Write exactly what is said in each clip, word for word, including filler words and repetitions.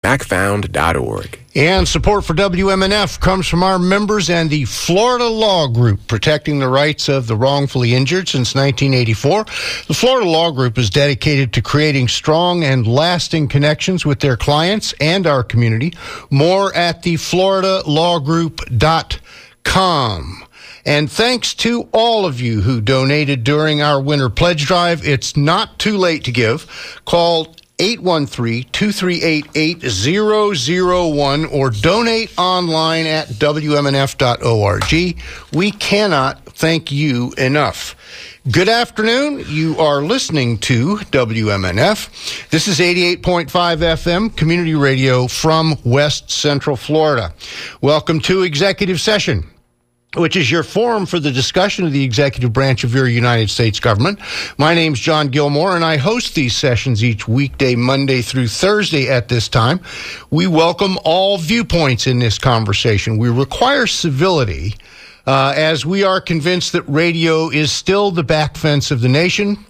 acfound dot org. And support for W M N F comes from our members and the Florida Law Group, protecting the rights of the wrongfully injured since nineteen eighty-four. The Florida Law Group is dedicated to creating strong and lasting connections with their clients and our community. More at the florida law group dot com. And thanks to all of you who donated during our winter pledge drive. It's not too late to give. Call eight one three, two three eight, eight zero zero one or donate online at W M N F dot org. We cannot thank you enough. Good afternoon. You are listening to W M N F. This is eighty-eight point five F M community radio from West Central Florida. Welcome to Executive Session, which is your forum for the discussion of the executive branch of your United States government. My name's John Gilmore, and I host these sessions each weekday, Monday through Thursday at this time. We welcome all viewpoints in this conversation. We require civility, uh, as we are convinced that radio is still the back fence of the nation,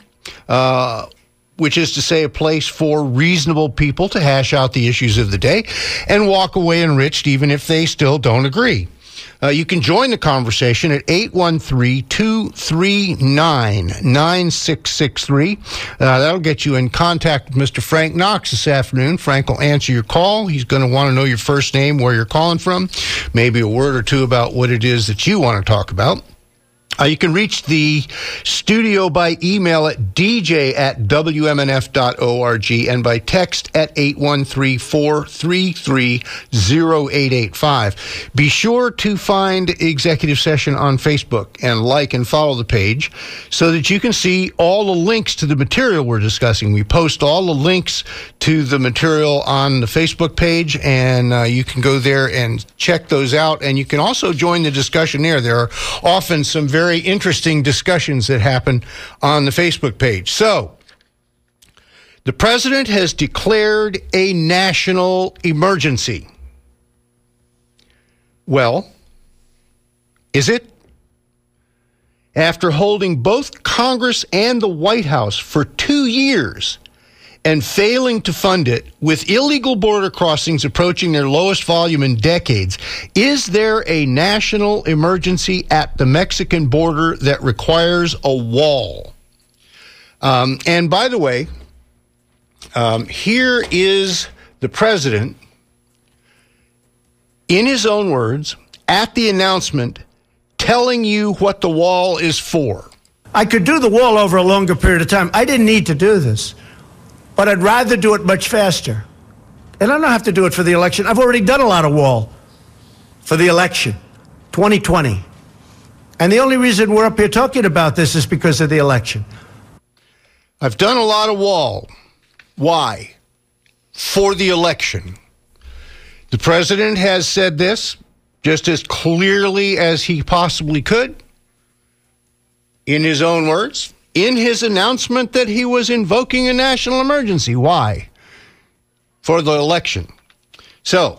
uh, which is to say a place for reasonable people to hash out the issues of the day and walk away enriched even if they still don't agree. Uh, you can join the conversation at eight one three, two three nine, nine six six three. Uh, that'll get you in contact with Mister Frank Knox this afternoon. Frank will answer your call. He's going to want to know your first name, where you're calling from, maybe a word or two about what it is that you want to talk about. Uh, you can reach the studio by email at d j at w m n f dot org and by text at eight one three, four three three, zero eight eight five. Be sure to find Executive Session on Facebook and like and follow the page so that you can see all the links to the material we're discussing. We post all the links to the material on the Facebook page, and uh, you can go there and check those out. And you can also join the discussion there. There are often some very Very interesting discussions that happen on the Facebook page. So, the president has declared a national emergency. Well, is it? After holding both Congress and the White House for two years and failing to fund it, with illegal border crossings approaching their lowest volume in decades, is there a national emergency at the Mexican border that requires a wall? Um, and by the way, um, here is the president, in his own words, at the announcement, telling you what the wall is for. I could do the wall over a longer period of time. I didn't need to do this. But I'd rather do it much faster. And I don't have to do it for the election. I've already done a lot of wall for the election, twenty twenty. And the only reason we're up here talking about this is because of the election. I've done a lot of wall. Why? For the election. The president has said this just as clearly as he possibly could, in his own words, in his announcement that he was invoking a national emergency. Why? For the election. So,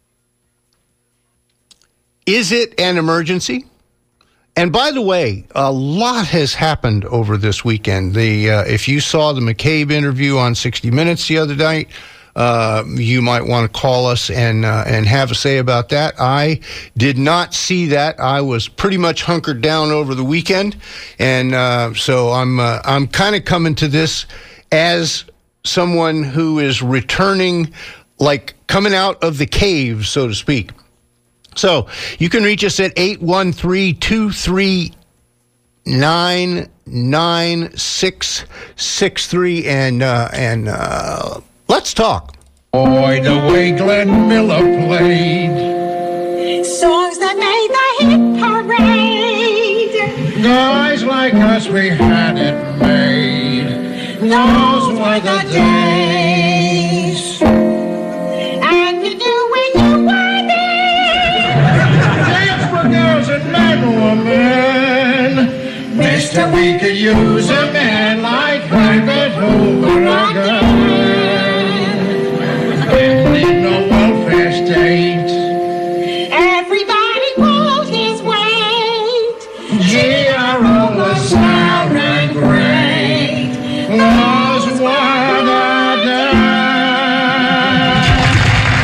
is it an emergency? And by the way, a lot has happened over this weekend. The uh, if you saw the McCabe interview on sixty minutes the other night, uh, you might want to call us and uh, and have a say about that. I did not see that. I was pretty much hunkered down over the weekend, and uh, so I'm uh, I'm kind of coming to this as someone who is returning, like coming out of the cave, so to speak. So you can reach us at eight one three, two three nine, nine six six three and uh, and uh, let's talk. Boy, the way Glenn Miller played songs that made the hit parade. Guys like us, we had it made. Those were the days. And you knew when you were there. Dance for girls and men, women. Mister, we could use a man like Herbert Hoover again. Didn't need no welfare state. Everybody pulled his weight. G R O was sound and great. Those were the days.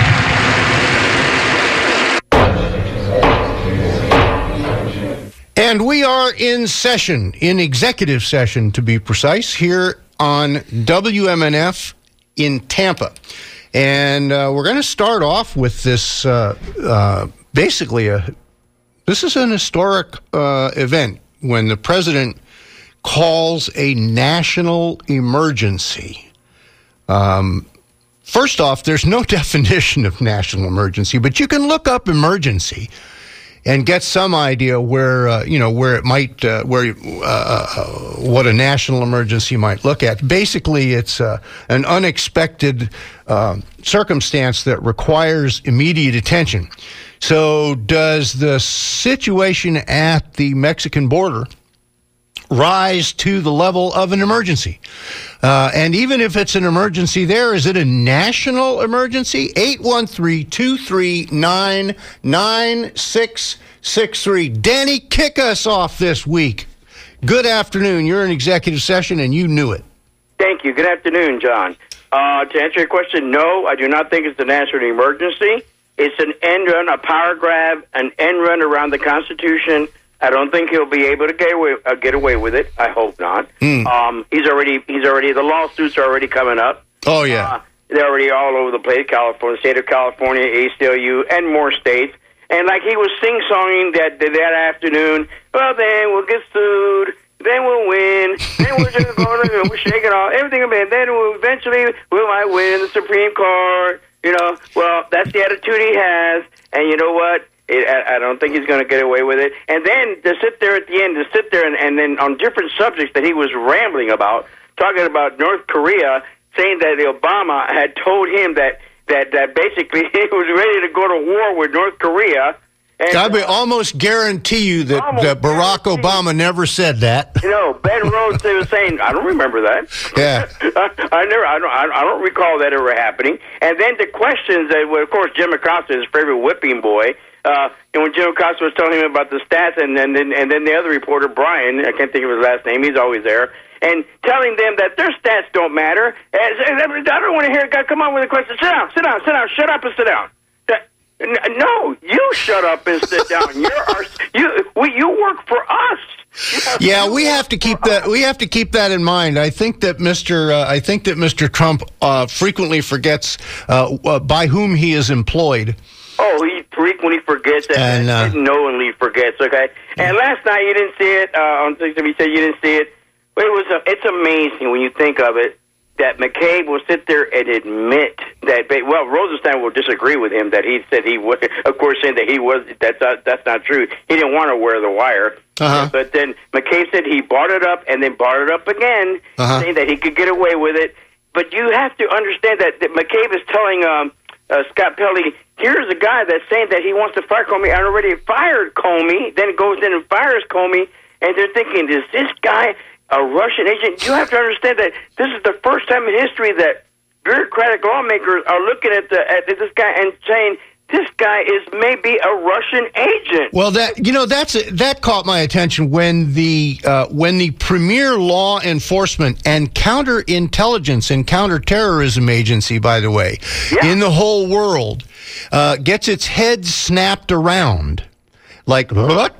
And we are in session, in executive session to be precise, here on W M N F in Tampa. And uh, we're going to start off with this, uh, uh, basically, a, this is an historic uh, event when the president calls a national emergency. Um, first off, there's no definition of national emergency, but you can look up emergency and get some idea where uh, you know where it might uh, where uh, what a national emergency might look at. Basically, it's uh, an unexpected uh, circumstance that requires immediate attention. So, does the situation at the Mexican border rise to the level of an emergency? Uh, and even if it's an emergency there, is it a national emergency? eight one three, two three nine, nine six six three. Danny, kick us off this week. Good afternoon. You're in executive session, and you knew it. Thank you. Good afternoon, John. Uh, to answer your question, no, I do not think it's a national emergency. It's an end run, a power grab, an end run around the Constitution. I don't think he'll be able to get away, uh, get away with it. I hope not. Mm. Um, he's already, he's already, the lawsuits are already coming up. Oh, yeah. Uh, they're already all over the place, California, state of California, A C L U, and more states. And like he was sing-songing that, that afternoon, well, then we'll get sued, then we'll win, then we're just going to, we're shaking off, everything will be, and then we'll eventually we might win the Supreme Court. You know, well, that's the attitude he has, and you know what? It, I, I don't think he's going to get away with it. And then to sit there at the end, to sit there and, and then on different subjects that he was rambling about, talking about North Korea, saying that Obama had told him that, that, that basically he was ready to go to war with North Korea. And, I would almost guarantee you that, that Barack Obama never said that. You know, Ben Rhodes was saying, I don't remember that. Yeah. I never, I don't, I don't recall that ever happening. And then the questions that, well, of course, Jim Acosta, his favorite whipping boy, Uh, and when Jim Acosta was telling him about the stats, and then and, and then the other reporter, Brian, I can't think of his last name, he's always there, and telling them that their stats don't matter. And, and I don't want to hear a guy come on with a question. Sit down, sit down, sit down, shut up and sit down. No, you shut up and sit down. You're our, you, we, you work for us. Yeah, we have to keep that. We have to keep that in mind. I think that Mister Uh, I think that Mister Trump uh, frequently forgets uh, uh, by whom he is employed. Oh, he frequently forgets that, and uh, knowingly forgets. Okay, and last night you didn't see it. Uh, on Tuesday, you said you didn't see it. But it was. A, it's amazing when you think of it that McCabe will sit there and admit that. Well, Rosenstein will disagree with him that he said he was. Of course, saying that he was. That's not, that's not true. He didn't want to wear the wire. Uh-huh. But then McCabe said he brought it up and then brought it up again, uh-huh. saying that he could get away with it. But you have to understand that, that McCabe is telling um, uh, Scott Pelley, here's a guy that's saying that he wants to fire Comey. I already fired Comey. Then goes in and fires Comey. And they're thinking, is this guy a Russian agent? You have to understand that this is the first time in history that bureaucratic lawmakers are looking at, the, at this guy and saying, this guy is maybe a Russian agent. Well, that you know that's that caught my attention when the uh, when the premier law enforcement and counterintelligence and counterterrorism agency, by the way, yeah. in the whole world, uh, gets its head snapped around, like what,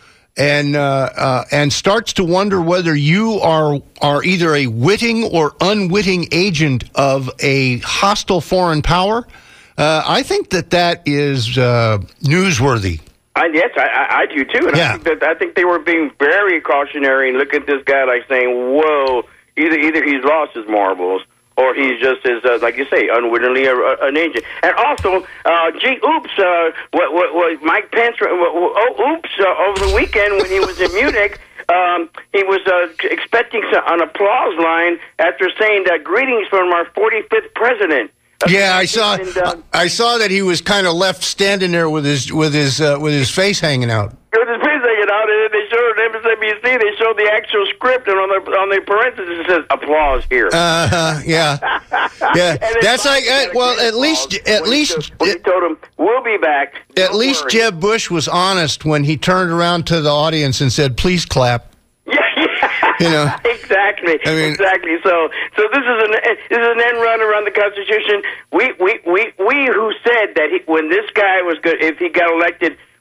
and uh, uh, and starts to wonder whether you are are either a witting or unwitting agent of a hostile foreign power. Uh, I think that that is uh, newsworthy. I, yes, I, I, I do too. And yeah. I think that I think they were being very cautionary and look at this guy like saying, "Whoa, either either he's lost his marbles or he's just as uh, like you say, unwittingly a, a, an agent." And also, uh, gee, oops, uh, what, what, what Mike Pence? Uh, oh, oops, uh, over the weekend when he was in Munich. Um, he was uh, expecting an applause line after saying that greetings from our forty-fifth president. Yeah, I saw. And, uh, I saw that he was kind of left standing there with his with his uh, with his face hanging out. With his face hanging out, and they showed M S N B C. They showed the actual script, and on the on the parentheses it says applause here. Uh huh. Yeah. Yeah. That's like uh, well, at least at when least he, when he told him we'll be back. At least worry. Jeb Bush was honest when he turned around to the audience and said, "Please clap." Yeah. Yeah. You know. Exactly. I mean, exactly. So, so this is an this is an end run around the Constitution. We we we we who said that he, when this guy was good, if he got elected,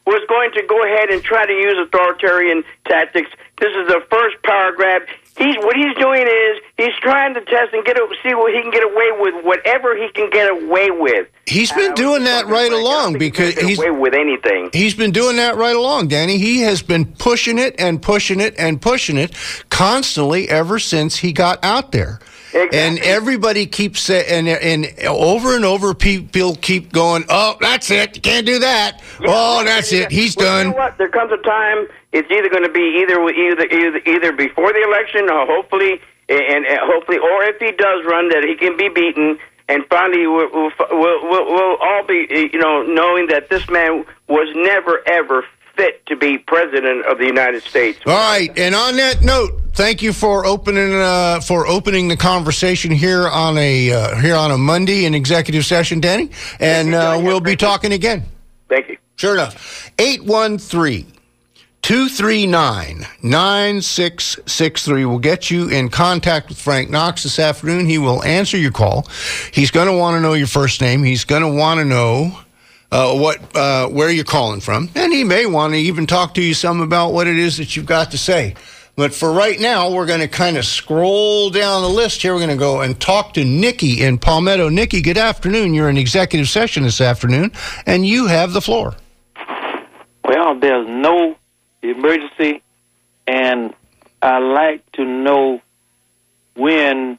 was going to go ahead and try to use authoritarian tactics. This is the first power grab. He's what he's doing is he's trying to test and get a, see what he can get away with, whatever he can get away with. He's been uh, doing that right along because he he's away with anything. He's been doing that right along, Danny. He has been pushing it and pushing it and pushing it constantly ever since he got out there. Exactly. And everybody keeps saying, and, and over and over, people keep going, oh, that's it. You can't do that. Yeah, oh, that's it. He's well, done. You know what? There comes a time it's either going to be either either either either before the election, or hopefully, and, and hopefully, or if he does run, that he can be beaten, and finally, we'll, we'll, we'll, we'll all be, you know, knowing that this man was never ever fit to be president of the United States. All right, and on that note, thank you for opening uh, for opening the conversation here on a uh, here on a Monday in executive session, Danny, and uh, we'll be talking again. Thank you. Sure enough. eight one three, two three nine, nine six six three will get you in contact with Frank Knox this afternoon. He will answer your call. He's going to want to know your first name. He's going to want to know Uh, what, uh, where you're calling from, and he may want to even talk to you some about what it is that you've got to say. But for right now, we're going to kind of scroll down the list here. We're going to go and talk to Nikki in Palmetto. Nikki, good afternoon. You're in executive session this afternoon, and you have the floor. Well, there's no emergency, and I like to know when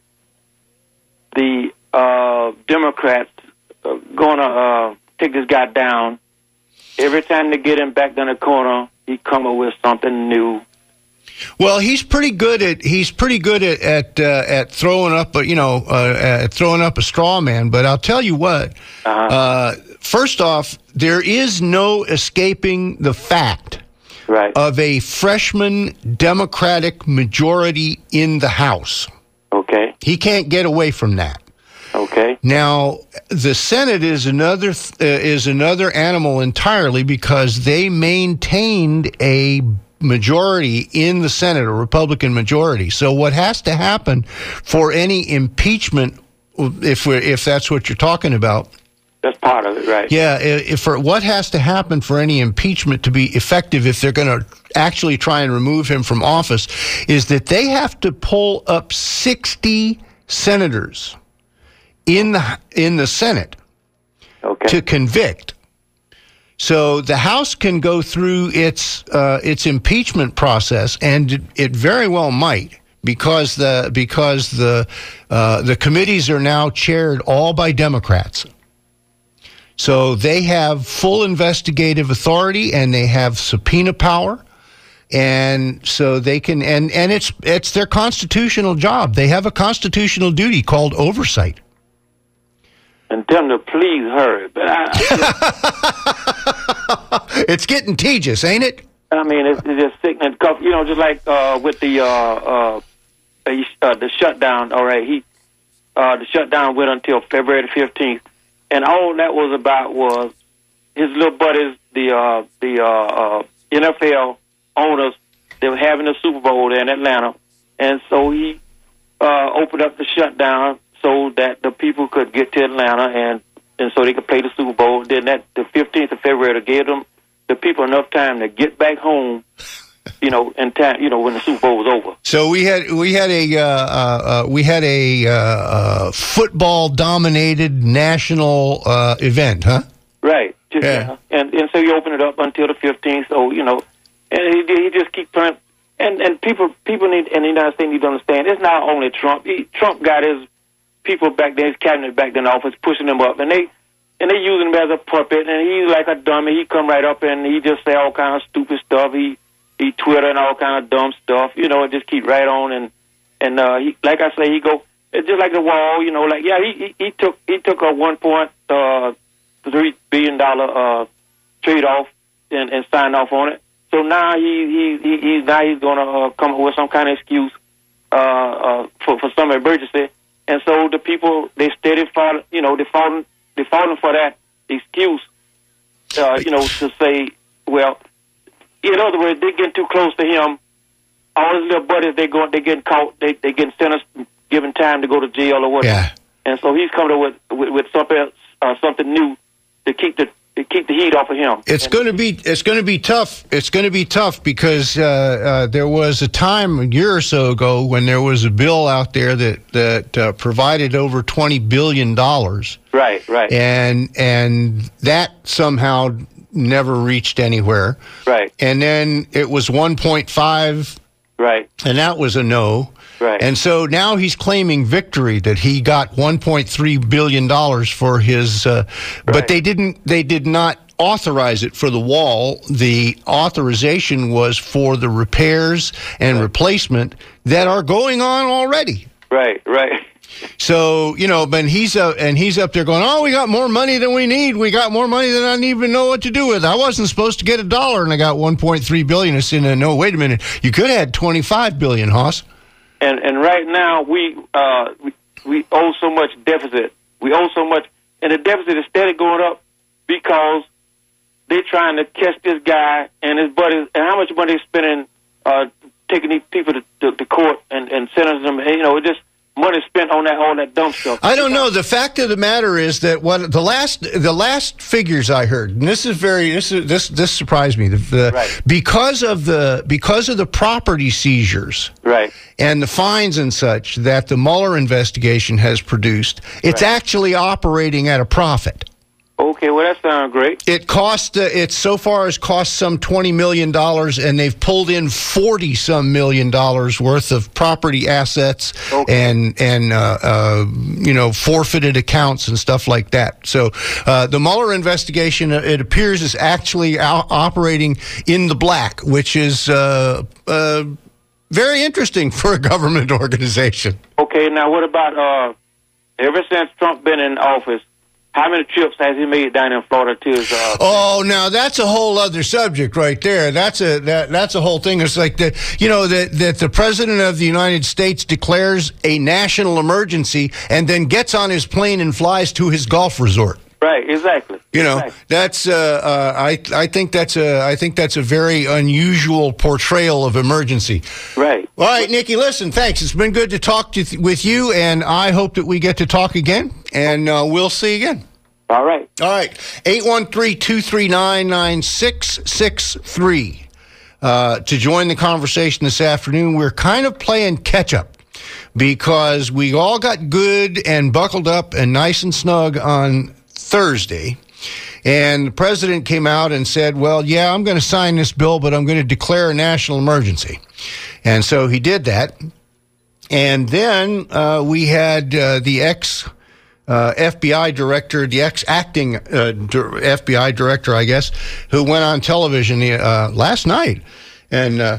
the uh, Democrats are going to uh, take this guy down. Every time they get him back in the corner, he come up with something new. Well, he's pretty good at he's pretty good at at, uh, at throwing up a you know uh, at throwing up a straw man. But I'll tell you what. Uh-huh. Uh, first off, there is no escaping the fact right. of a freshman Democratic majority in the House. Okay. He can't get away from that. Okay. Now, the Senate is another uh, is another animal entirely because they maintained a majority in the Senate, a Republican majority. So what has to happen for any impeachment, if we're, if that's what you're talking about? That's part of it, right? Yeah. If for what has to happen for any impeachment to be effective, if they're going to actually try and remove him from office, is that they have to pull up sixty senators in the in the Senate okay. to convict. So the House can go through its uh, its impeachment process, and it very well might, because the because the uh, the committees are now chaired all by Democrats. So they have full investigative authority, and they have subpoena power, and so they can and and it's it's their constitutional job. They have a constitutional duty called oversight. And tell them to please hurry. But I, I it's getting tedious, ain't it? I mean, it's, it's just sickening. You know, just like uh, with the uh, uh, uh, the shutdown. All right, he uh, the shutdown went until February the fifteenth, and all that was about was his little buddies, the uh, the uh, uh, N F L owners. They were having a Super Bowl there in Atlanta, and so he uh, opened up the shutdown so that the people could get to Atlanta and, and so they could play the Super Bowl. Then that the fifteenth of February gave them the people enough time to get back home, you know, in time, you know, when the Super Bowl was over. So we had we had a uh, uh, we had a uh, uh, football dominated national uh, event, huh? Right. Just, yeah. Uh, and and so he opened it up until the fifteenth. So you know, and he he just keep trying. And and people people need in the United States need to understand it's not only Trump. He, Trump got his people back there, his cabinet back in the office, pushing him up, and they and they using him as a puppet, and he's like a dummy. He come right up and he just say all kind of stupid stuff. He he Twitter and all kind of dumb stuff, you know, and just keep right on. And and uh, he, like I say, he go it's just like the wall, you know, like yeah, he he, he took he took a one point uh, three billion dollar uh, trade off and, and signed off on it. So now he he he he's now he's gonna uh, come up with some kind of excuse uh, uh, for for some emergency. And so the people, they steady fall, you know, they falling, they falling for that excuse, uh, you know, to say, well, in other words, they getting too close to him. All his little buddies, they going, they getting caught, they they getting sentenced, given time to go to jail or whatever. Yeah. And so he's coming up with with, with something else, uh, something new to keep the to keep the heat off of him. It's and, going to be it's going to be tough. It's going to be tough because uh, uh, there was a time a year or so ago when there was a bill out there that that uh, provided over twenty billion dollars. Right, right. And and that somehow never reached anywhere. Right. And then it was one point five. Right. And that was a no. Right. And so now he's claiming victory that he got one point three billion dollars for his, uh, right. but they didn't, they did not authorize it for the wall. The authorization was for the repairs and right. replacement that are going on already. Right, right. So, you know, but he's uh, and he's up there going, oh, we got more money than we need. We got more money than I didn't even know what to do with. I wasn't supposed to get a dollar, and I got one point three billion dollars. It's in a, no, wait a minute. You could have had twenty-five billion dollars, Hoss. And and right now we, uh, we we owe so much deficit. We owe so much, and the deficit is steady going up because they're trying to catch this guy and his buddies, and how much money they're spending uh, taking these people to, to, to court and, and sentencing them. And, you know, it just money spent on that on that dumb stuff. I don't know. The fact of the matter is that what the last the last figures I heard, and this is very this is this this surprised me. The, the, right. because of the because of the property seizures, right, and the fines and such that the Mueller investigation has produced, it's right. actually operating at a profit. Okay, well that sounds great. It cost uh, it so far has cost some twenty million dollars, and they've pulled in forty some million dollars worth of property assets okay. and and uh, uh, you know forfeited accounts and stuff like that. So uh, the Mueller investigation, uh, it appears, is actually out operating in the black, which is uh, uh, very interesting for a government organization. Okay, now what about uh, ever since Trump been in office? How many trips has he made down in Florida to his? Uh, oh, now that's a whole other subject right there. That's a that that's a whole thing. It's like the you know that that the president of the United States declares a national emergency and then gets on his plane and flies to his golf resort. Right, exactly. You know, exactly. that's uh, uh, I I think that's a I think that's a very unusual portrayal of emergency. Right. All right, Nikki. Listen, thanks. It's been good to talk to th- with you, and I hope that we get to talk again, and uh, we'll see you again. All right. All right. eight one three, two three nine, nine six six three. Uh, to join the conversation this afternoon, we're kind of playing catch up because we all got good and buckled up and nice and snug on Thursday. And the president came out and said, well, yeah, I'm going to sign this bill, but I'm going to declare a national emergency. And so he did that. And then uh, we had uh, the ex uh, F B I director, the ex-acting uh, F B I director, I guess, who went on television uh, last night and uh,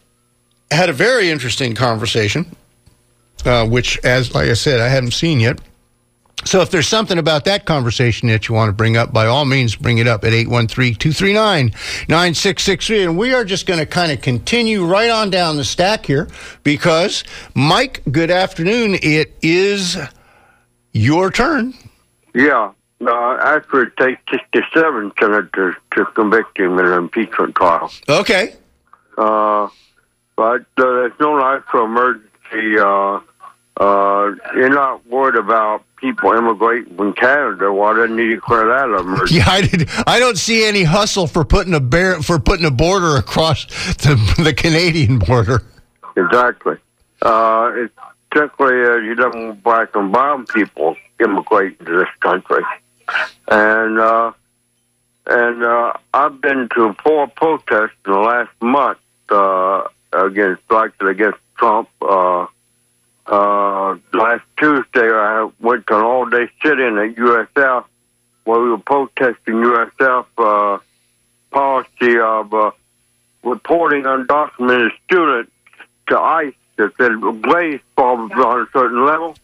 had a very interesting conversation, uh, which, as like I said, I haven't seen yet. So if there's something about that conversation that you want to bring up, by all means, bring it up at eight one three, two three nine, nine six six three. And we are just going to kind of continue right on down the stack here because, Mike, good afternoon. It is your turn. Yeah. Uh, actually, it takes sixty-seven senators to convict him in an impeachment trial. Okay. Uh, but uh, there's no national emergency. Uh, uh, you're not worried about people immigrating from Canada. Why didn't you declare that an emergency? Yeah, I did. I don't see any hustle for putting a bear for putting a border across the, the Canadian border. Exactly. Uh, it's typically uh, you don't go back and bomb people immigrating to this country, and uh, and uh, I've been to four protests in the last month uh, against elected against Trump. Uh, Uh, last Tuesday, I went to an all-day sit-in at U S F where we were protesting U S F uh, policy of uh, reporting undocumented students to ICE that said blaze bombs on a certain level.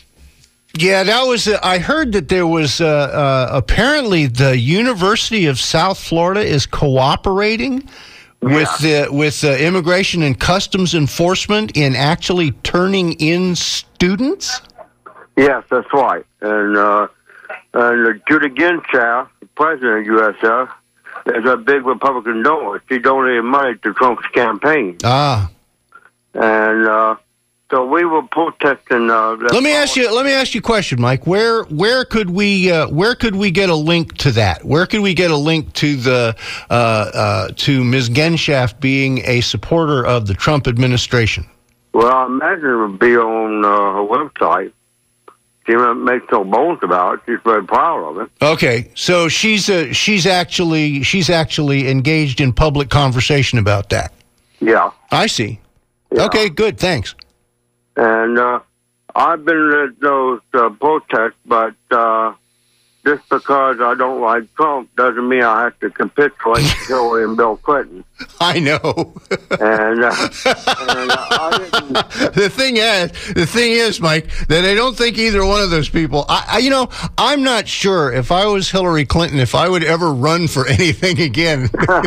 Yeah, that was. Uh, I heard that there was uh, uh, apparently the University of South Florida is cooperating with yeah. the with uh, immigration and customs enforcement in actually turning in students. Yes, that's right. And uh, and Judy Ginsburg, the president of U S F, is a big Republican donor. She donated money to Trump's campaign. Ah, and uh, so we were protesting. Uh, let me ask you. Let me ask you a question, Mike. Where where could we uh, where could we get a link to that? Where could we get a link to the uh, uh, to Miz Genshaft being a supporter of the Trump administration? Well, I imagine it would be on uh, her website. She makes no bones about it. She's very proud of it. Okay, so she's uh, she's actually she's actually engaged in public conversation about that. Yeah, I see. Yeah. Okay, good. Thanks. And uh, I've been at those uh, protests, but uh, just because I don't like Trump doesn't mean I have to capitulate to Hillary and Bill Clinton. I know. and, uh, and uh, I didn't. The thing is, the thing is, Mike, that I don't think either one of those people. I, I, you know, I'm not sure if I was Hillary Clinton, if I would ever run for anything again.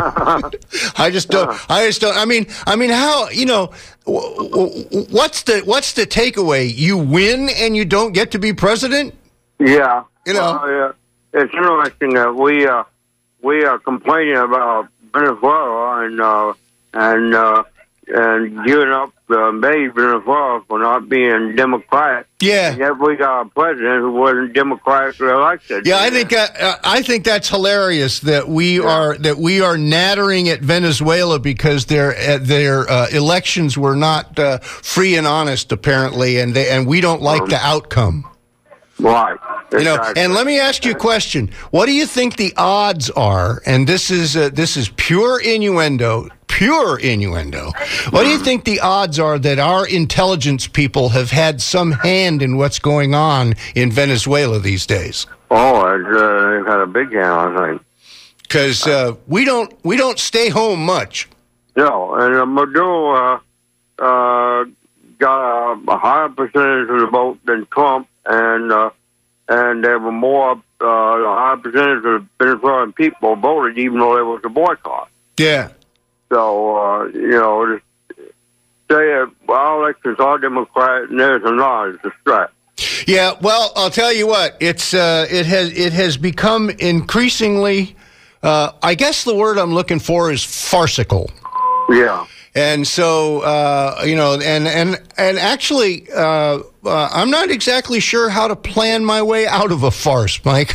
I just don't. I just don't. I mean, I mean, how you know? What's the what's the takeaway? You win and you don't get to be president? Yeah. You know, well, yeah. It's interesting that we uh, we are complaining about Venezuela and uh, and uh, and giving up uh, maybe Venezuela for not being Democratic. Yeah. And yet we got a president who wasn't democratically elected. Yeah, I think uh, I think that's hilarious that we Yeah. are that we are nattering at Venezuela because their uh, their uh, elections were not uh, free and honest apparently, and they and we don't like Um, the outcome. Right. You know, Exactly. and let me ask you a question. What do you think the odds are, and this is uh, this is pure innuendo, pure innuendo. What do you think the odds are that our intelligence people have had some hand in what's going on in Venezuela these days? Oh, it's, uh, they've had a big hand, I think. Because uh, we don't we don't stay home much. No, and uh, Maduro uh, uh, got a, a higher percentage of the vote than Trump, and uh, and there were more, uh, a higher percentage of Venezuelan people voted, even though there was a boycott. Yeah. So, uh, you know, just say uh, our elections are Democrat and theirs are not is a stretch. Yeah, well, I'll tell you what, it's uh, it has it has become increasingly, uh, I guess the word I'm looking for is farcical. Yeah. And so, uh, you know, and and and actually, uh, uh, I'm not exactly sure how to plan my way out of a farce, Mike.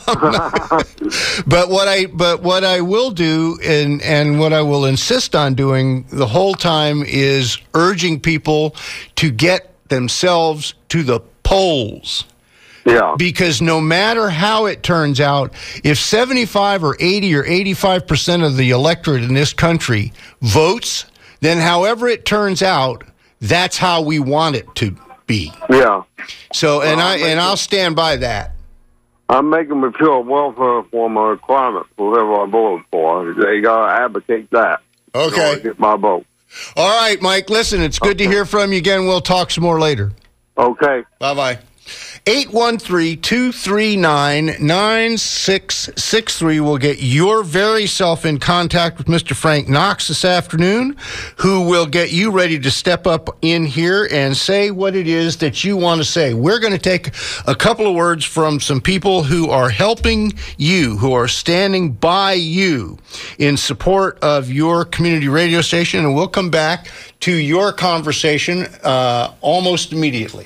but what I but what I will do, and and what I will insist on doing the whole time is urging people to get themselves to the polls. Yeah. Because no matter how it turns out, if seventy-five or eighty or eighty-five percent of the electorate in this country votes, then however it turns out, that's how we want it to be. Yeah. So, and Well, I I'm and making- I'll stand by that. I'm making me feel a welfare reform a requirement for whoever I voted for. They got to advocate that. in order Okay. to get my vote. All right, Mike. Listen, it's good to Okay. hear from you again. We'll talk some more later. Okay. Bye bye. eight one three, two three nine, nine six six three will get your very self in contact with Mister Frank Knox this afternoon, who will get you ready to step up in here and say what it is that you want to say. We're going to take a couple of words from some people who are helping you, who are standing by you in support of your community radio station, and we'll come back to your conversation uh, almost immediately.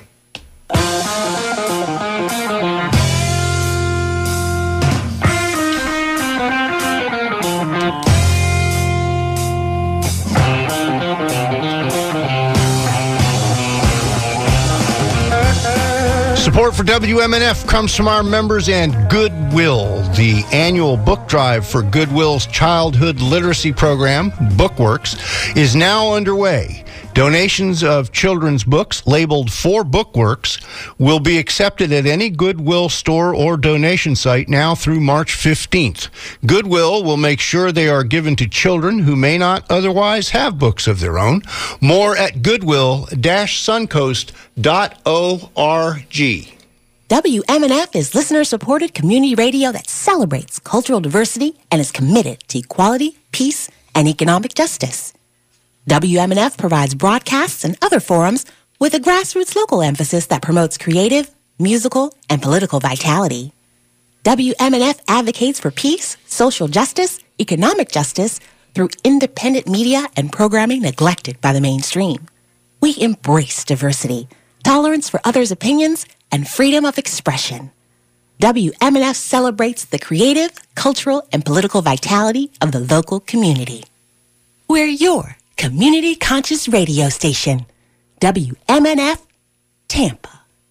Support for W M N F comes from our members and Goodwill. The annual book drive for Goodwill's childhood literacy program, Bookworks, is now underway. Donations of children's books labeled for Bookworks will be accepted at any Goodwill store or donation site now through March fifteenth. Goodwill will make sure they are given to children who may not otherwise have books of their own. More at goodwill dash suncoast dot org. W M N F is listener-supported community radio that celebrates cultural diversity and is committed to equality, peace, and economic justice. W M N F provides broadcasts and other forums with a grassroots local emphasis that promotes creative, musical, and political vitality. W M N F advocates for peace, social justice, economic justice through independent media and programming neglected by the mainstream. we embrace diversity, tolerance for others' opinions, and freedom of expression. W M N F celebrates the creative, cultural, and political vitality of the local community. We're your community conscious radio station. W M N F, Tampa.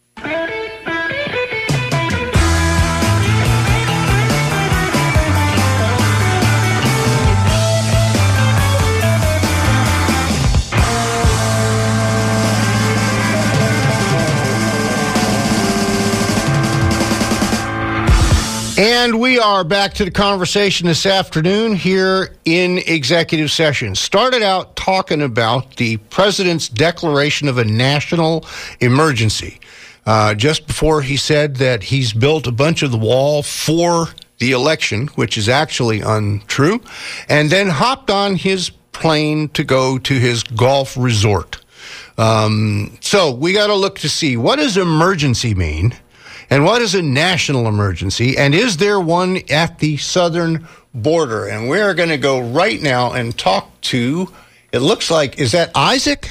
And we are back to the conversation this afternoon here in executive session. Started out talking about the president's declaration of a national emergency. Uh, just before he said that he's built a bunch of the wall for the election, which is actually untrue, and then hopped on his plane to go to his golf resort. Um, so we got to look to see, what does emergency mean? And what is a national emergency? And is there one at the southern border? And we're going to go right now and talk to, it looks like, is that Isaac?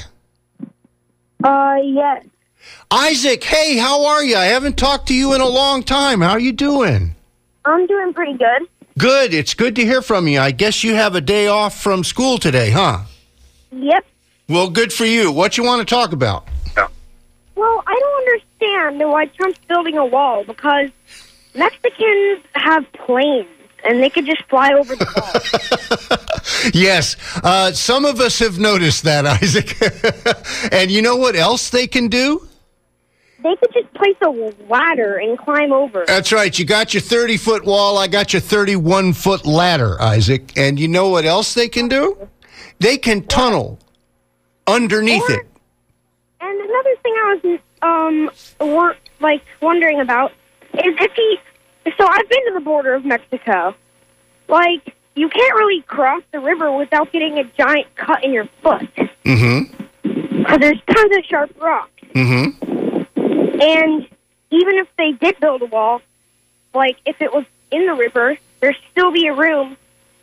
Uh, yes. Isaac, hey, how are you? I haven't talked to you in a long time. How are you doing? I'm doing pretty good. Good. It's good to hear from you. I guess you have a day off from school today, huh? Yep. Well, good for you. What you want to talk about? Well, I don't understand why Trump's building a wall, because Mexicans have planes, and they could just fly over the wall. Yes. Uh, some of us have noticed that, Isaac. And you know what else they can do? They could just place a ladder and climb over. That's right. You got your thirty-foot wall. I got your thirty-one-foot ladder, Isaac. And you know what else they can do? They can tunnel underneath or, it. And another thing I was um wor- like wondering about is if he. So I've been to the border of Mexico. Like, you can't really cross the river without getting a giant cut in your foot. Mm-hmm. Because there's tons of sharp rocks. Mm-hmm. And even if they did build a wall, like if it was in the river, there'd still be a room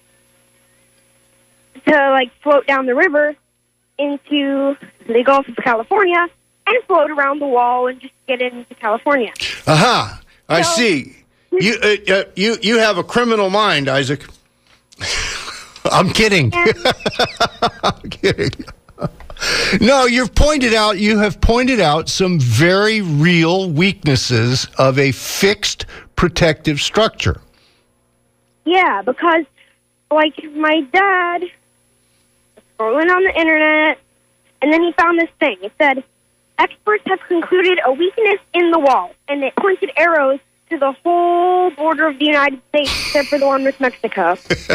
to like float down the river into the Gulf of California and float around the wall and just get into California. Aha! Uh-huh. I so, see. You uh, uh, you you have a criminal mind, Isaac. I'm kidding. I'm kidding. No, you've pointed out, you have pointed out some very real weaknesses of a fixed protective structure. Yeah, because, like, my dad was scrolling on the internet, and then he found this thing. It said, experts have concluded a weakness in the wall, and it pointed arrows to the whole border of the United States, except for the one with Mexico.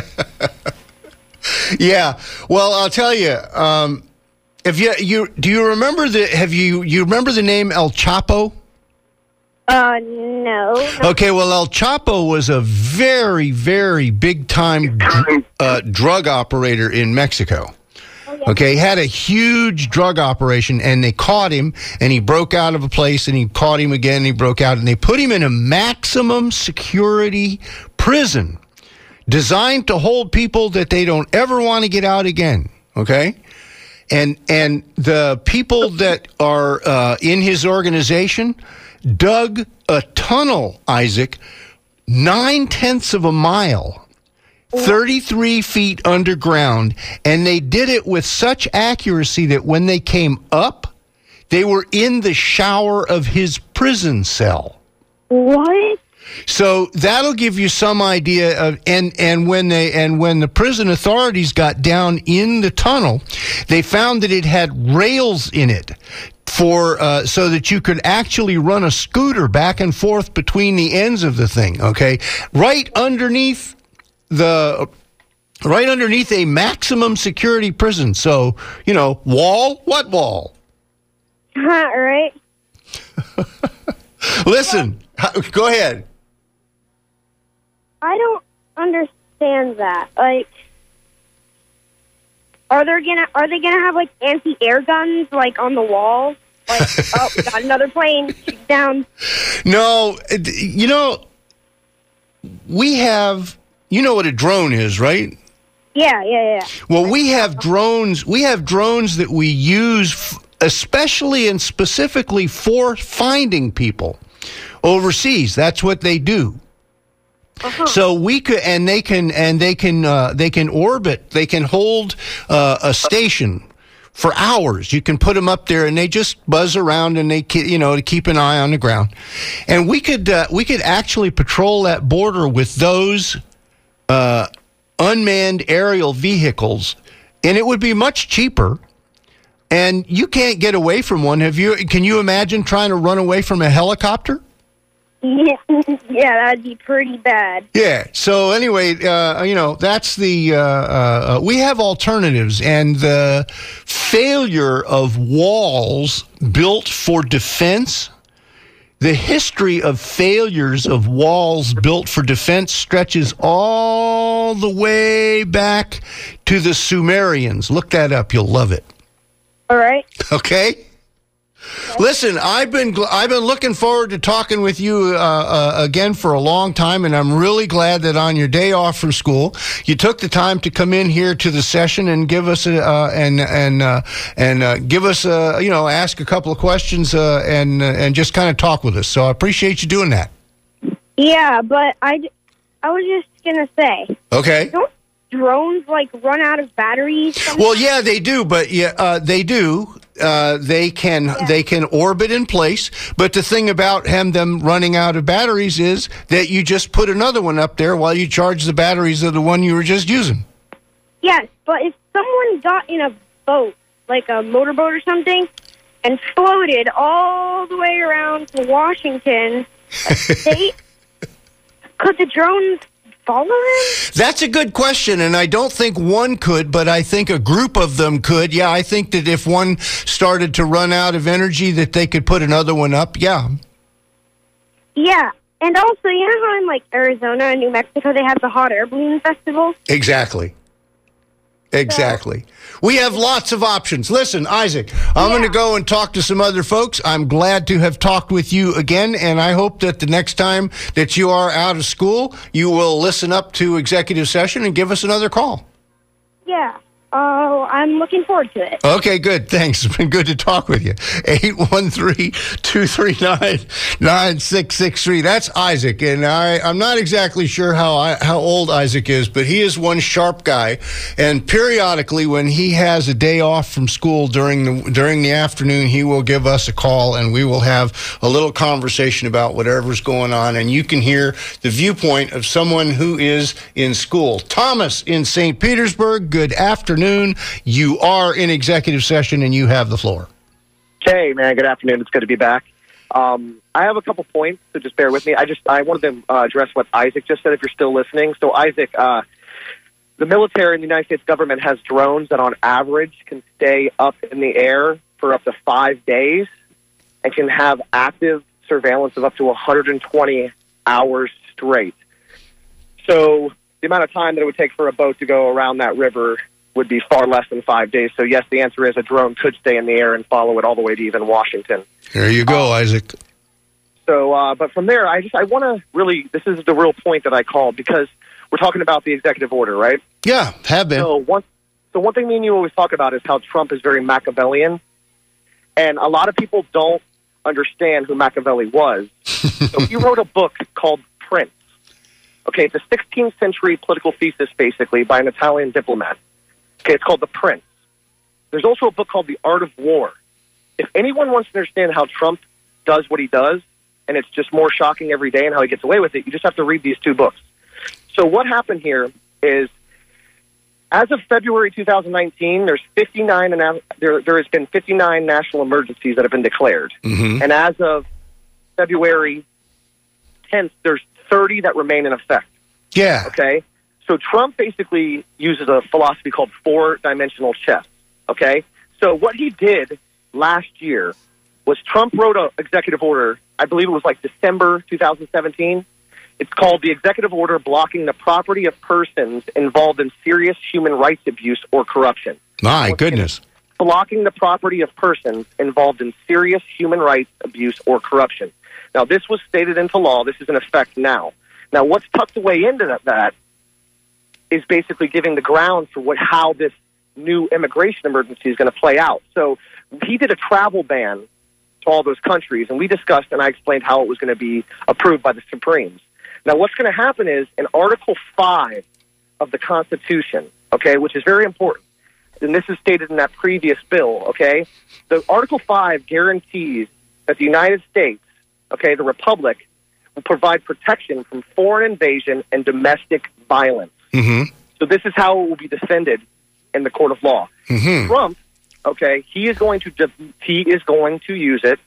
Yeah, well, I'll tell you, um, If you you do you remember the have you you remember the name El Chapo? Uh no. no. Okay, well, El Chapo was a very very big time uh, drug operator in Mexico. Oh, yeah. Okay, he had a huge drug operation, and they caught him, and he broke out of a place, and he caught him again, and he broke out, and they put him in a maximum security prison designed to hold people that they don't ever want to get out again. Okay. And and the people that are uh, in his organization dug a tunnel, Isaac, nine-tenths of a mile, thirty-three feet underground, and they did it with such accuracy that when they came up, they were in the shower of his prison cell. What? So that'll give you some idea of, and, and when they and when the prison authorities got down in the tunnel, they found that it had rails in it for uh, so that you could actually run a scooter back and forth between the ends of the thing. Okay, right underneath the right underneath a maximum security prison. So you know, wall, what wall? Right. Listen, go ahead. I don't understand that. Like, are they gonna are they gonna have like anti-air guns like on the wall? Like, oh, we got another plane, shoot down. No, you know, we have. You know what a drone is, right? Yeah, yeah, yeah. Well, we have drones. We have drones that we use f- especially and specifically for finding people overseas. That's what they do. Uh-huh. So we could, and they can, and they can, uh, they can orbit. They can hold uh, a station for hours. You can put them up there, and they just buzz around, and they, you know, to keep an eye on the ground. And we could, uh, we could actually patrol that border with those uh, unmanned aerial vehicles, and it would be much cheaper. And you can't get away from one. Have you? Can you imagine trying to run away from a helicopter? Yeah, yeah, that'd be pretty bad. Yeah. So anyway, uh, you know, that's the uh, uh, we have alternatives, and the failure of walls built for defense. The history of failures of walls built for defense stretches all the way back to the Sumerians. Look that up; you'll love it. All right. Okay. Listen, I've been gl- I've been looking forward to talking with you uh, uh, again for a long time, and I'm really glad that on your day off from school, you took the time to come in here to the session and give us a uh, and and uh, and uh, give us a, you know, ask a couple of questions uh, and uh, and just kind of talk with us. So I appreciate you doing that. Yeah, but I, I was just gonna say. Okay. Don't drones like run out of batteries? Sometimes? Well, yeah, they do, but yeah, uh, they do. Uh, they can yeah. they can orbit in place, but the thing about him them running out of batteries is that you just put another one up there while you charge the batteries of the one you were just using. Yes, but if someone got in a boat, like a motorboat or something, and floated all the way around to Washington, they, could the drones follow him? That's a good question, and I don't think one could, but I think a group of them could. Yeah, I think that if one started to run out of energy, that they could put another one up. Yeah. Yeah, and also, you know how in like Arizona and New Mexico they have the hot air balloon festival? Exactly. Exactly. We have lots of options. Listen, Isaac, I'm yeah. going to go and talk to some other folks. I'm glad to have talked with you again, and I hope that the next time that you are out of school, you will listen up to Executive Session and give us another call. Yeah. Oh, I'm looking forward to it. Okay, good. Thanks. It's been good to talk with you. eight one three, two three nine, nine six six three. That's Isaac, and I, I'm not exactly sure how I, how old Isaac is, but he is one sharp guy. And periodically, when he has a day off from school during the during the afternoon, he will give us a call, and we will have a little conversation about whatever's going on. And you can hear the viewpoint of someone who is in school. Thomas in Saint Petersburg, good afternoon. You are in executive session, and you have the floor. Hey, man, good afternoon. It's good to be back. Um, I have a couple points, so just bear with me. I just I wanted to uh, address what Isaac just said, if you're still listening. So, Isaac, uh, the military and the United States government has drones that, on average, can stay up in the air for up to five days and can have active surveillance of up to one hundred twenty hours straight. So the amount of time that it would take for a boat to go around that river would be far less than five days. So, yes, the answer is a drone could stay in the air and follow it all the way to even Washington. There you go, um, Isaac. So, uh, but from there, I just I want to really, this is the real point that I called, because we're talking about the executive order, right? Yeah, have been. So one, so one thing me and you always talk about is how Trump is very Machiavellian. And a lot of people don't understand who Machiavelli was. So he wrote a book called Prince. Okay, it's a sixteenth century political thesis, basically, by an Italian diplomat. Okay, it's called The Prince. There's also a book called The Art of War. If anyone wants to understand how Trump does what he does, and it's just more shocking every day and how he gets away with it, you just have to read these two books. So what happened here is, as of February two thousand nineteen, there's fifty-nine, and there there has been fifty-nine national emergencies that have been declared. Mm-hmm. And as of February tenth, there's thirty that remain in effect. Yeah. Okay? So Trump basically uses a philosophy called four-dimensional chess, okay? So what he did last year was Trump wrote an executive order, I believe it was like December two thousand seventeen. It's called the Executive Order Blocking the Property of Persons Involved in Serious Human Rights Abuse or Corruption. My goodness. Blocking the property of persons involved in serious human rights abuse or corruption. Now, this was stated into law. This is in effect now. Now, what's tucked away into that, that is basically giving the ground for what how this new immigration emergency is going to play out. So he did a travel ban to all those countries, and we discussed and I explained how it was going to be approved by the Supremes. Now, what's going to happen is in Article five of the Constitution, okay, which is very important, and this is stated in that previous bill, okay, the Article five guarantees that the United States, okay, the Republic, will provide protection from foreign invasion and domestic violence. Mm-hmm. So this is how it will be defended in the court of law. Mm-hmm. Trump, okay, he is going to he is going to use it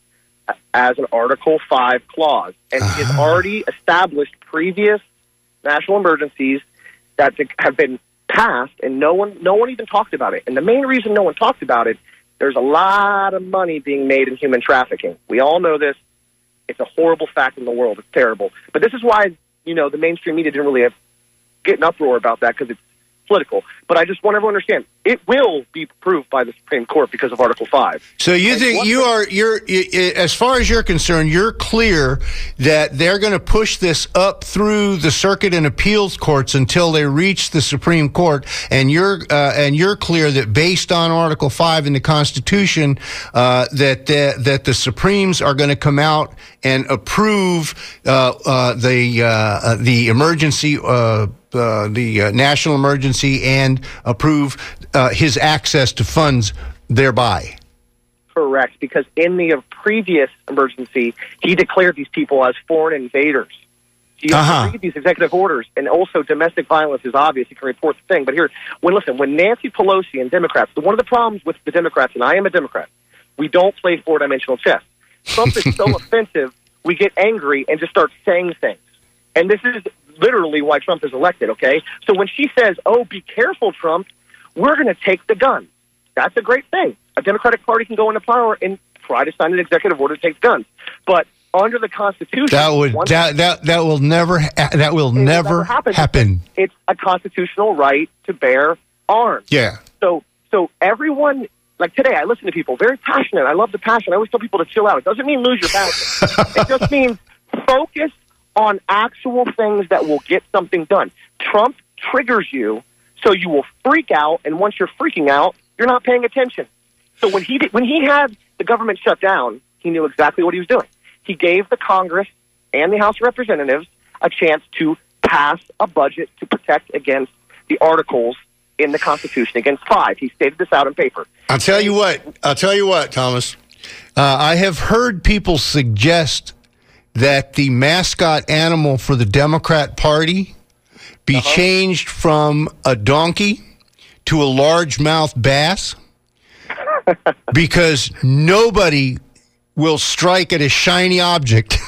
as an Article five clause, and he has already established previous national emergencies that have been passed, and no one no one even talked about it. And the main reason no one talked about it, there's a lot of money being made in human trafficking. We all know this. It's a horrible fact in the world. It's terrible. But this is why, you know, the mainstream media didn't really have, get an uproar about that, because it's political. But I just want everyone to understand, it will be approved by the Supreme Court because of Article five. So you and think you are, you're, as far as you're concerned, you're clear that they're going to push this up through the circuit and appeals courts until they reach the Supreme Court, and you're uh, and you're clear that based on Article five in the Constitution, uh, that the, that the Supremes are going to come out and approve uh, uh, the uh, the emergency. Uh, Uh, the uh, national emergency and approve uh, his access to funds thereby. Correct, because in the previous emergency, he declared these people as foreign invaders. So you have Uh-huh. to read these executive orders, and also domestic violence is obvious. You can report the thing. But here, when listen, when Nancy Pelosi and Democrats, one of the problems with the Democrats, and I am a Democrat, we don't play four-dimensional chess. Trump is so offensive, we get angry and just start saying things. And this is literally why Trump is elected, okay? So when she says, oh, be careful, Trump, we're going to take the guns. That's a great thing. A Democratic Party can go into power and try to sign an executive order to take guns. But under the Constitution... That would that, that that will never ha- that will never, never happen. happen. It's a constitutional right to bear arms. Yeah. So so everyone... Like today, I listen to people, very passionate. I love the passion. I always tell people to chill out. It doesn't mean lose your passion. It just means focus on actual things that will get something done. Trump triggers you, so you will freak out, and once you're freaking out, you're not paying attention. So when he did, when he had the government shut down, he knew exactly what he was doing. He gave the Congress and the House of Representatives a chance to pass a budget to protect against the articles in the Constitution, against five. He stated this out on paper. I'll tell you what. I'll tell you what, Thomas. Uh, I have heard people suggest that the mascot animal for the Democrat Party be uh-huh. changed from a donkey to a largemouth bass, because nobody will strike at a shiny object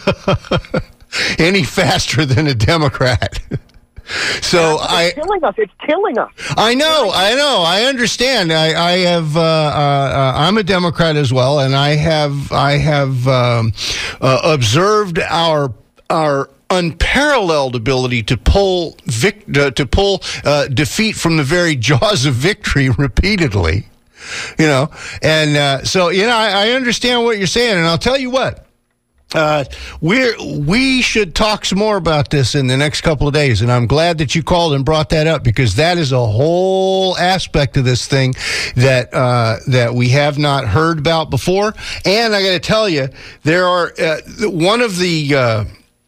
any faster than a Democrat. So it's I killing us. It's killing us. I know. I know. I understand. I, I have. Uh, uh, I'm a Democrat as well, and I have. I have um, uh, observed our our unparalleled ability to pull vic- uh, to pull uh, defeat from the very jaws of victory repeatedly. You know, and uh, so you know, I, I understand what you're saying, and I'll tell you what. Uh, we're, we should talk some more about this in the next couple of days, and I'm glad that you called and brought that up, because that is a whole aspect of this thing that uh, that we have not heard about before. And I got to tell you, there are uh, one of the uh,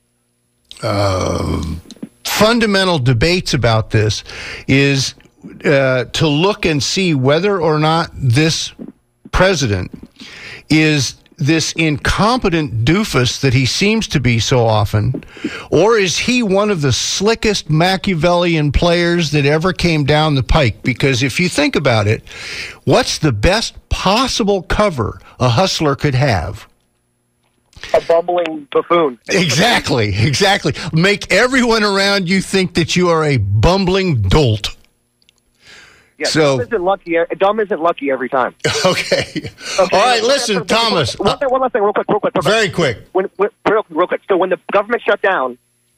uh, fundamental debates about this is uh, to look and see whether or not this president is this incompetent doofus that he seems to be so often, or is he one of the slickest Machiavellian players that ever came down the pike? Because if you think about it, what's the best possible cover a hustler could have? A bumbling buffoon. Exactly, exactly. Make everyone around you think that you are a bumbling dolt. Yeah, so, dumb isn't lucky. Dumb isn't lucky every time. Okay. okay. All right. Listen, Thomas. One, thing, one last thing, real quick, real quick. Real quick. Very quick. When, when, real, real quick. So when the government shut down,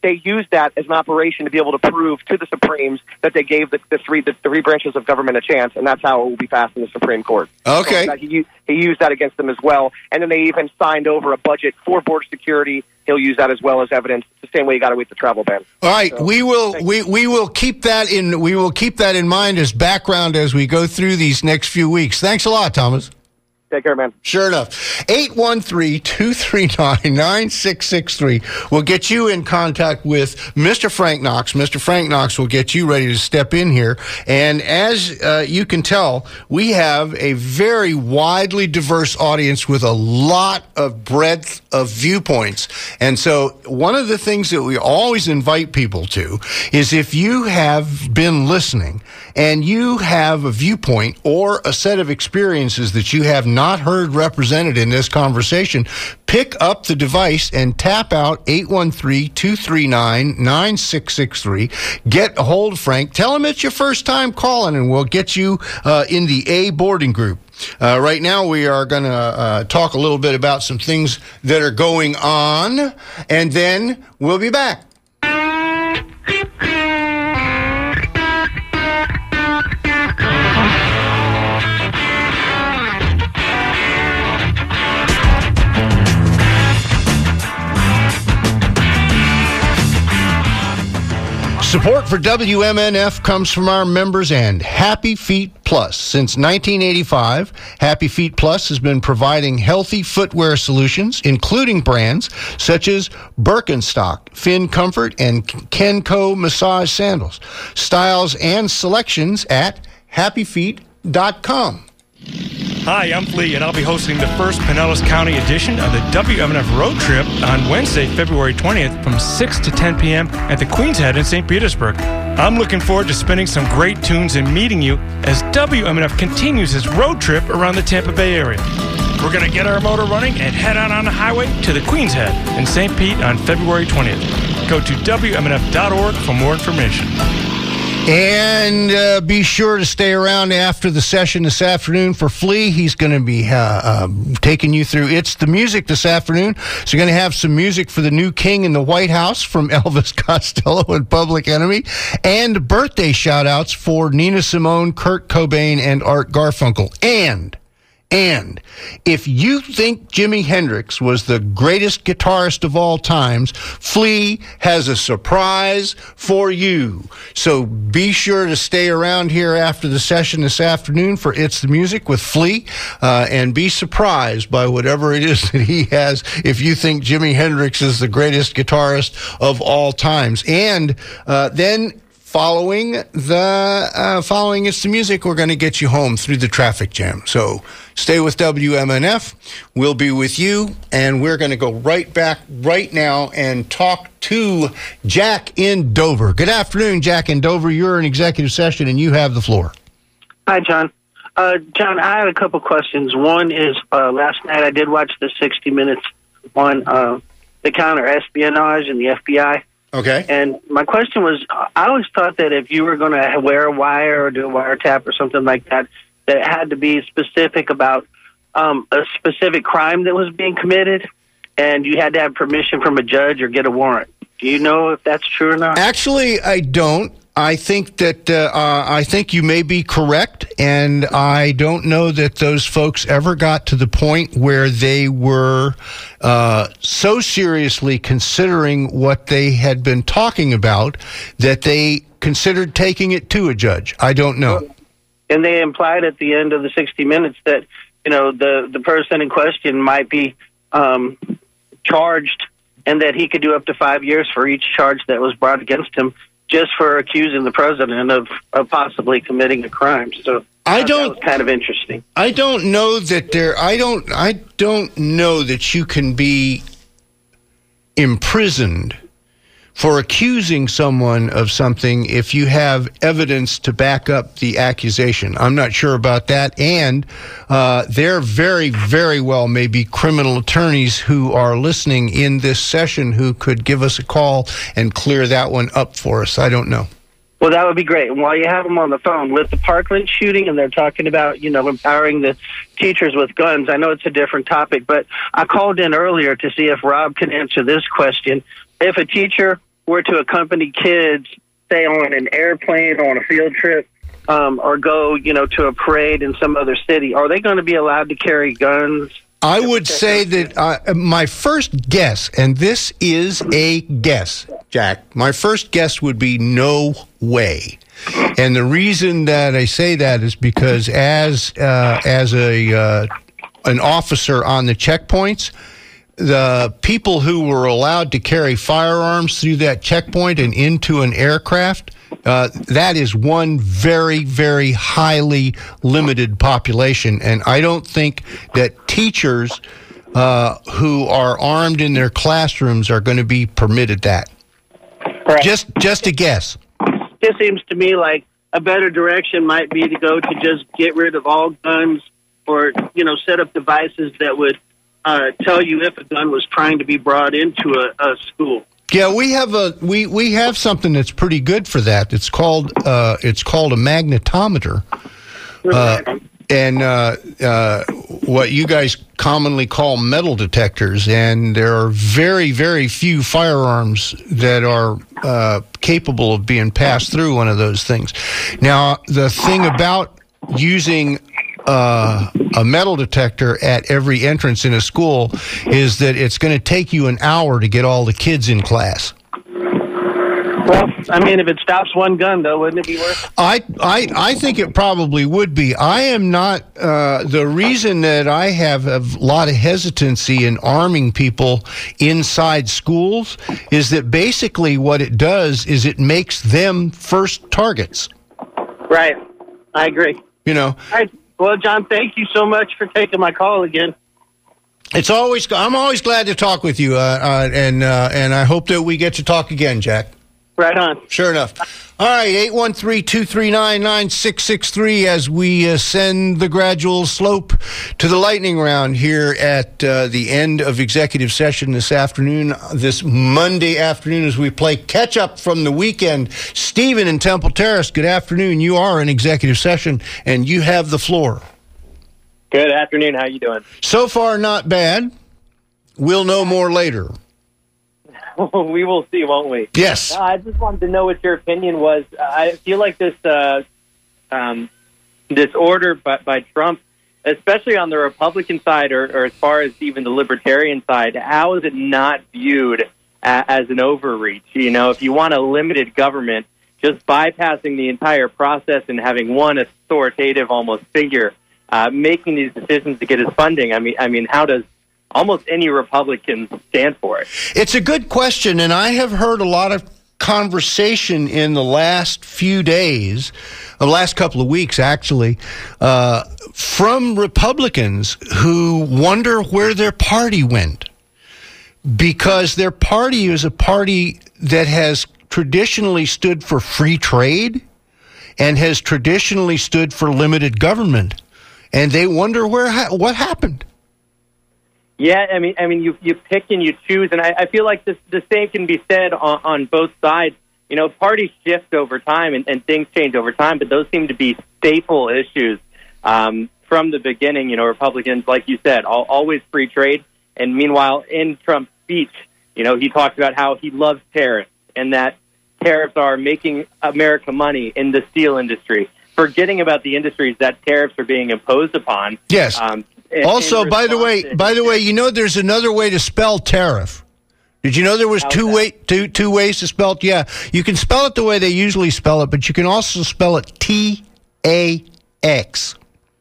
they used that as an operation to be able to prove to the Supremes that they gave the, the three the three branches of government a chance, and that's how it will be passed in the Supreme Court. Okay. So he, he used that against them as well, and then they even signed over a budget for border security. He'll use that as well as evidence, the same way you got to with the travel ban. All right, so, we will we, we will keep that in we will keep that in mind as background as we go through these next few weeks. Thanks a lot, Thomas. Take care, man. Sure enough. eight one three, two three nine, nine six six three will get you in contact with Mister Frank Knox. Mister Frank Knox will get you ready to step in here. And as uh, you can tell, we have a very widely diverse audience with a lot of breadth of viewpoints. And so one of the things that we always invite people to is if you have been listening and you have a viewpoint or a set of experiences that you have not heard represented in this conversation, pick up the device and tap out eight one three, two three nine, nine six six three. Get a hold of Frank. Tell him it's your first time calling, and we'll get you uh, in the A boarding group. Uh, right now, we are going to uh, talk a little bit about some things that are going on, and then we'll be back. Support for W M N F comes from our members and Happy Feet Plus. Since nineteen eighty-five, Happy Feet Plus has been providing healthy footwear solutions, including brands such as Birkenstock, Finn Comfort, and Kenco massage sandals. Styles and selections at happy feet dot com. Hi, I'm Flea, and I'll be hosting the first Pinellas County edition of the W M N F Road Trip on Wednesday, February twentieth from six to ten p.m. at the Queen's Head in Saint Petersburg. I'm looking forward to spinning some great tunes and meeting you as W M N F continues its road trip around the Tampa Bay area. We're going to get our motor running and head out on the highway to the Queen's Head in Saint Pete on February twentieth. Go to W M N F dot org for more information. And uh, be sure to stay around after the session this afternoon for Flea. He's going to be uh, uh, taking you through It's the Music this afternoon. So you're going to have some music for the new king in the White House from Elvis Costello and Public Enemy, and birthday shout-outs for Nina Simone, Kurt Cobain, and Art Garfunkel. And... And if you think Jimi Hendrix was the greatest guitarist of all times, Flea has a surprise for you. So be sure to stay around here after the session this afternoon for It's the Music with Flea, uh, and be surprised by whatever it is that he has if you think Jimi Hendrix is the greatest guitarist of all times. And uh, then... Following the uh, following It's the Music, we're going to get you home through the traffic jam. So stay with W M N F. We'll be with you, and we're going to go right back right now and talk to Jack in Dover. Good afternoon, Jack in Dover. You're in executive session, and you have the floor. Hi, John. Uh, John, I had a couple questions. One is uh, last night I did watch the sixty minutes on uh, the counter-espionage and the F B I. Okay. And my question was, I always thought that if you were going to wear a wire or do a wiretap or something like that, that it had to be specific about um, a specific crime that was being committed, and you had to have permission from a judge or get a warrant. Do you know if that's true or not? Actually, I don't. I think that uh, uh, I think you may be correct, and I don't know that those folks ever got to the point where they were uh, so seriously considering what they had been talking about that they considered taking it to a judge. I don't know. And they implied at the end of the sixty minutes that, you know, the, the person in question might be um, charged and that he could do up to five years for each charge that was brought against him, just for accusing the president of, of possibly committing a crime. So I don't. That was kind of interesting. I don't know that there. I don't. I don't know that you can be imprisoned for accusing someone of something if you have evidence to back up the accusation. I'm not sure about that. And uh, there very, very well may be criminal attorneys who are listening in this session who could give us a call and clear that one up for us. I don't know. Well, that would be great. And while you have them on the phone, with the Parkland shooting, and they're talking about, you know, empowering the teachers with guns, I know it's a different topic, but I called in earlier to see if Rob can answer this question. If a teacher were to accompany kids, say on an airplane or on a field trip, um, or go, you know, to a parade in some other city, are they going to be allowed to carry guns? I would say that uh, my first guess, and this is a guess, Jack, my first guess would be no way. And the reason that I say that is because as uh, as a uh, an officer on the checkpoints, the people who were allowed to carry firearms through that checkpoint and into an aircraft, uh, that is one very, very highly limited population. And I don't think that teachers uh, who are armed in their classrooms are going to be permitted that. Right. Just, just a guess. It seems to me like a better direction might be to go to just get rid of all guns, or, you know, set up devices that would uh, tell you if a gun was trying to be brought into a, a school. Yeah, we have a we, we have something that's pretty good for that. It's called uh, it's called a magnetometer, uh, and uh, uh, what you guys commonly call metal detectors. And there are very very few firearms that are uh, capable of being passed through one of those things. Now, the thing about using Uh, a metal detector at every entrance in a school is that it's going to take you an hour to get all the kids in class. Well, I mean, if it stops one gun, though, wouldn't it be worth it? I, I, I think it probably would be. I am not, uh, the reason that I have a lot of hesitancy in arming people inside schools is that basically what it does is it makes them first targets. Right. I agree. You know. I, well, John, thank you so much for taking my call again. It's always, I'm always glad to talk with you, uh, uh, and uh, and I hope that we get to talk again, Jack. Right on. Sure enough. All right, eight one three, two three nine, nine six six three as we uh, send the gradual slope to the lightning round here at uh, the end of executive session this afternoon, this Monday afternoon, as we play catch-up from the weekend. Stephen in Temple Terrace, good afternoon. You are in executive session, and you have the floor. Good afternoon. How you doing? So far, not bad. We'll know more later. We will see, won't we? Yes. Uh, I just wanted to know what your opinion was. I feel like this uh, um, this order by, by Trump, especially on the Republican side, or, or as far as even the Libertarian side, how is it not viewed a, as an overreach? You know, if you want a limited government, just bypassing the entire process and having one authoritative almost figure uh, making these decisions to get his funding, I mean, I mean, how does almost any Republican stand for it? It's a good question, and I have heard a lot of conversation in the last few days, the last couple of weeks actually, uh, from Republicans who wonder where their party went. Because their party is a party that has traditionally stood for free trade and has traditionally stood for limited government. And they wonder where ha- what happened. Yeah, I mean, I mean, you you pick and you choose, and I, I feel like this, the same can be said on, on both sides. You know, parties shift over time, and, and things change over time, but those seem to be staple issues um, from the beginning. You know, Republicans, like you said, all, always free trade, and meanwhile, in Trump's speech, you know, he talked about how he loves tariffs, and that tariffs are making America money in the steel industry, forgetting about the industries that tariffs are being imposed upon. Yes. Um, Also, by the way, by the way, you know there's another way to spell tariff. Did you know there was two way two two ways to spell it? Yeah, you can spell it the way they usually spell it, but you can also spell it T A X.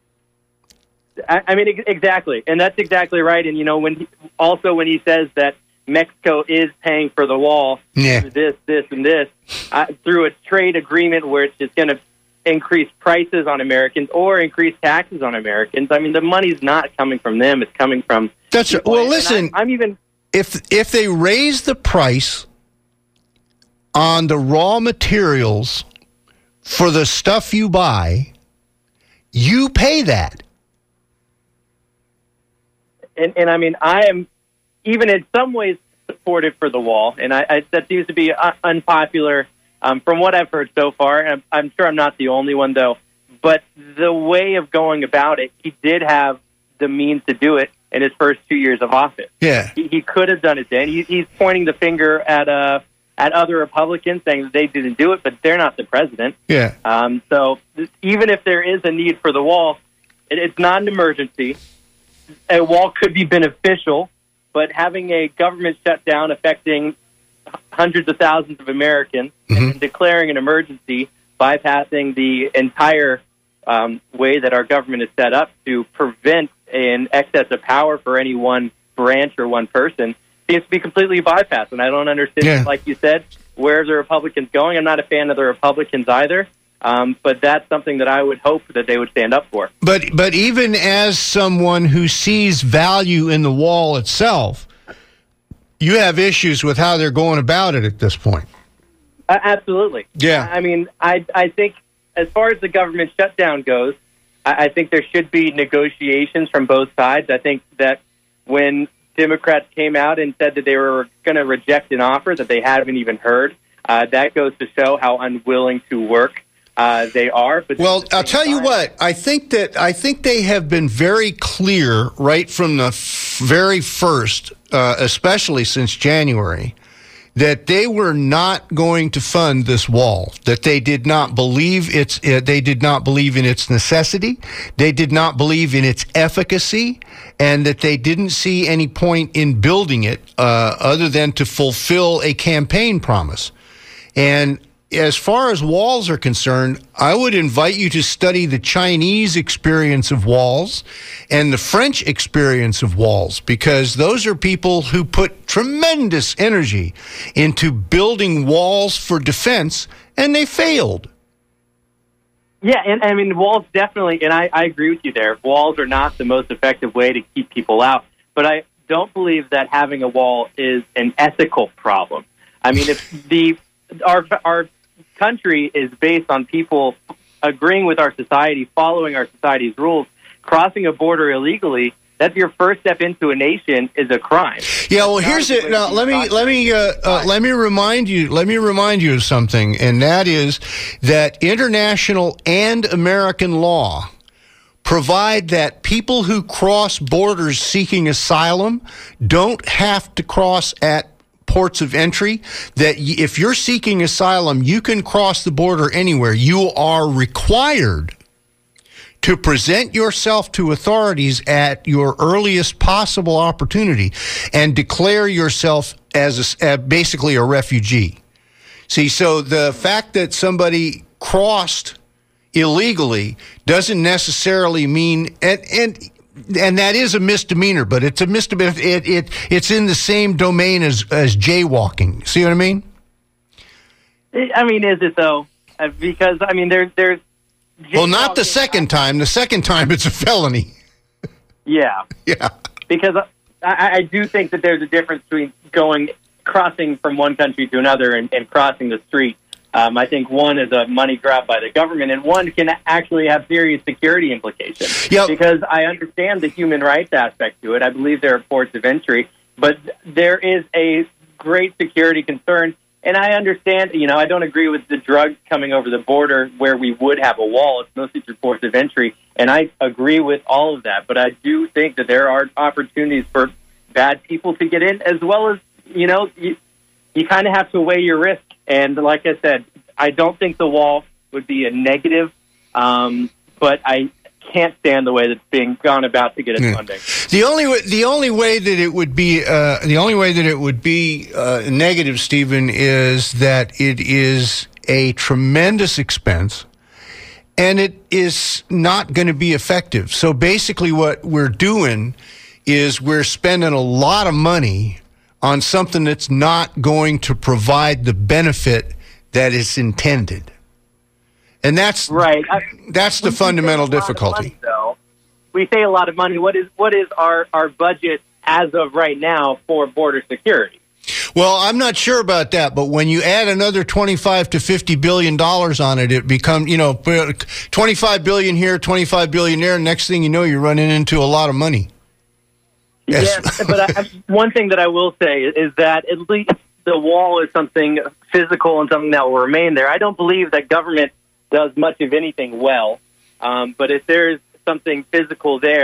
I, I mean, ex- exactly, and that's exactly right. And you know, when he, also when he says that Mexico is paying for the wall, yeah. through this, this, and this, uh, through a trade agreement where it's just going to increase prices on Americans or increase taxes on Americans. I mean, the money's not coming from them; it's coming from. That's right. Well, listen. I, I'm even if if they raise the price on the raw materials for the stuff you buy, you pay that. And, and I mean, I am even in some ways supportive for the wall, and I, I, that seems to be uh, unpopular. Um, from what I've heard so far, I'm, I'm sure I'm not the only one, though, but the way of going about it, he did have the means to do it in his first two years of office. Yeah. He, he could have done it then. He, he's pointing the finger at uh, at other Republicans saying that they didn't do it, but they're not the president. Yeah. Um, so th- even if there is a need for the wall, it, it's not an emergency. A wall could be beneficial, but having a government shutdown affecting hundreds of thousands of Americans mm-hmm. and declaring an emergency, bypassing the entire um, way that our government is set up to prevent an excess of power for any one branch or one person, seems to be completely bypassed. And I don't understand, yeah. like you said, where the Republicans going. I'm not a fan of the Republicans either, um, but that's something that I would hope that they would stand up for. But but even as someone who sees value in the wall itself, you have issues with how they're going about it at this point. Uh, absolutely. Yeah. I mean, I I think as far as the government shutdown goes, I, I think there should be negotiations from both sides. I think that when Democrats came out and said that they were going to reject an offer that they haven't even heard, uh, that goes to show how unwilling to work uh, they are. But well, I'll tell time, you what. I think that I think they have been very clear right from the f- very first, uh, especially since January, that they were not going to fund this wall, that they did not believe its, uh, they did not believe in its necessity, they did not believe in its efficacy, and that they didn't see any point in building it uh, other than to fulfill a campaign promise. And as far as walls are concerned, I would invite you to study the Chinese experience of walls and the French experience of walls, because those are people who put tremendous energy into building walls for defense, and they failed. Yeah, and I mean, walls definitely, and I, I agree with you there. Walls are not the most effective way to keep people out, but I don't believe that having a wall is an ethical problem. I mean, if the our our country is based on people agreeing with our society, following our society's rules, crossing a border illegally, that's your first step into a nation is a crime. Yeah, well, here's it. Now, let me let me uh, uh, let me remind you. Let me remind you of something, and that is that international and American law provide that people who cross borders seeking asylum don't have to cross at ports of entry, that if you're seeking asylum, you can cross the border anywhere. You are required to present yourself to authorities at your earliest possible opportunity and declare yourself as a, uh, basically a refugee. See, so the fact that somebody crossed illegally doesn't necessarily mean, and, and And that is a misdemeanor, but it's a misdemeanor. It, it it's in the same domain as as jaywalking. See what I mean? I mean, is it though? Uh, because I mean, there's there's. Well, not the second time. The second time, it's a felony. Yeah. Yeah. Because I, I do think that there's a difference between going crossing from one country to another and, and crossing the street. Um, I think one is a money grab by the government, and one can actually have serious security implications. Yep. Because I understand the human rights aspect to it. I believe there are ports of entry, but there is a great security concern. And I understand, you know, I don't agree with the drugs coming over the border where we would have a wall. It's mostly through ports of entry, and I agree with all of that. But I do think that there are opportunities for bad people to get in, as well as, you know, you, you kind of have to weigh your risk. And like I said, I don't think the wall would be a negative, um, but I can't stand the way that's being gone about to get its yeah. funding. The only way, the only way that it would be, uh, the only way that it would be uh, negative, Stephen, is that it is a tremendous expense, and it is not going to be effective. So basically, what we're doing is we're spending a lot of money on something that's not going to provide the benefit that is intended. And that's right. I, that's the fundamental difficulty. Money, though, we say a lot of money. What is what is our, our budget as of right now for border security? Well, I'm not sure about that, but when you add another twenty-five to fifty billion dollars on it, it becomes, you know, twenty-five billion here, twenty-five billion there. Next thing you know, you're running into a lot of money. Yes, yes but I, one thing that I will say is that at least the wall is something physical and something that will remain there. I don't believe that government does much of anything well, um, but if there's something physical there,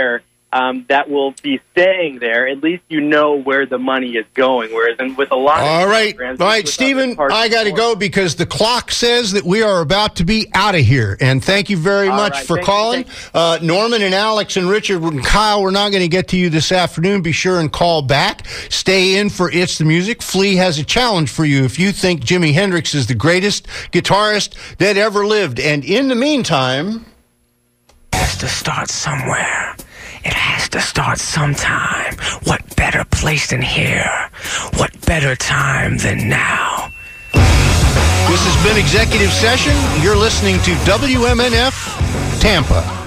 um, that will be staying there. At least you know where the money is going. Whereas and with a lot of All right, programs, all right, with Stephen, other parts I got to of the go because the clock says that we are about to be out of here. And thank you very All much right, for thank you, calling. thank Uh, Norman and Alex and Richard and Kyle, we're not going to get to you this afternoon. Be sure and call back. Stay in for It's the Music. Flea has a challenge for you if you think Jimi Hendrix is the greatest guitarist that ever lived. And in the meantime... It has to start somewhere. It has to start sometime. What better place than here? What better time than now? This has been Executive Session. You're listening to W M N F Tampa.